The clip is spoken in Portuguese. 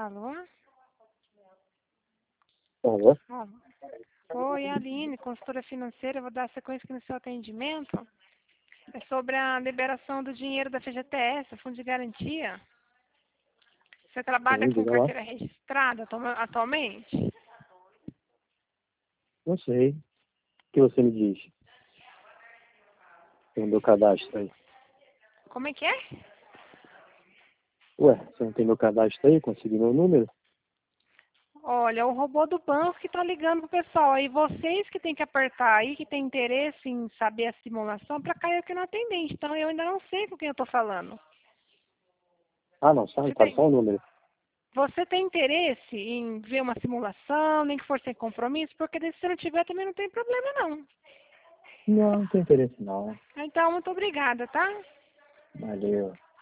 Alô? Alô? Alô? Oi, Aline, consultora financeira, vou dar sequência aqui no seu atendimento. É sobre a liberação do dinheiro da FGTS, Fundo de Garantia. Você trabalha Sim, com diga lá. carteira registrada atualmente? Não sei. O que você me diz? Tem o meu cadastro aí. Como é que é? Ué, você não tem meu cadastro aí? Consegui meu número? Olha, é o robô do banco que está ligando pro pessoal. Aí vocês que tem que apertar aí, que tem interesse em saber a simulação, para cair aqui no atendente. Então eu ainda não sei com quem eu estou falando. Ah, não, sabe? Você Fala tem, só o número. você tem interesse em ver uma simulação, nem que for sem compromisso? Porque se você não tiver, também não tem problema, não. Não, não tem interesse não. Então, muito obrigada, tá? Valeu.